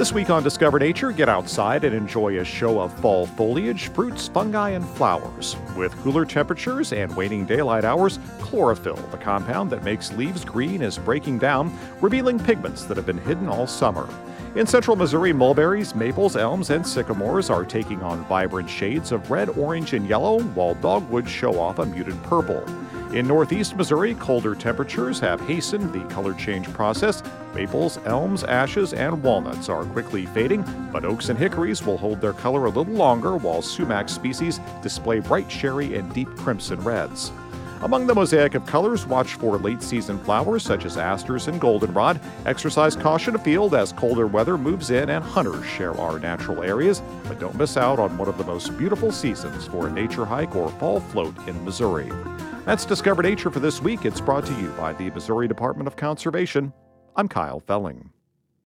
This week on Discover Nature, get outside and enjoy a show of fall foliage, fruits, fungi, and flowers. With cooler temperatures and waning daylight hours, chlorophyll, the compound that makes leaves green, is breaking down, revealing pigments that have been hidden all summer. In central Missouri, mulberries, maples, elms, and sycamores are taking on vibrant shades of red, orange, and yellow, while dogwoods show off a muted purple. In northeast Missouri, colder temperatures have hastened the color change process. Maples, elms, ashes, and walnuts are quickly fading, but oaks and hickories will hold their color a little longer, while sumac species display bright cherry and deep crimson reds. Among the mosaic of colors, watch for late-season flowers such as asters and goldenrod. Exercise caution afield as colder weather moves in and hunters share our natural areas, but don't miss out on one of the most beautiful seasons for a nature hike or fall float in Missouri. That's Discover Nature for this week. It's brought to you by the Missouri Department of Conservation. I'm Kyle Felling.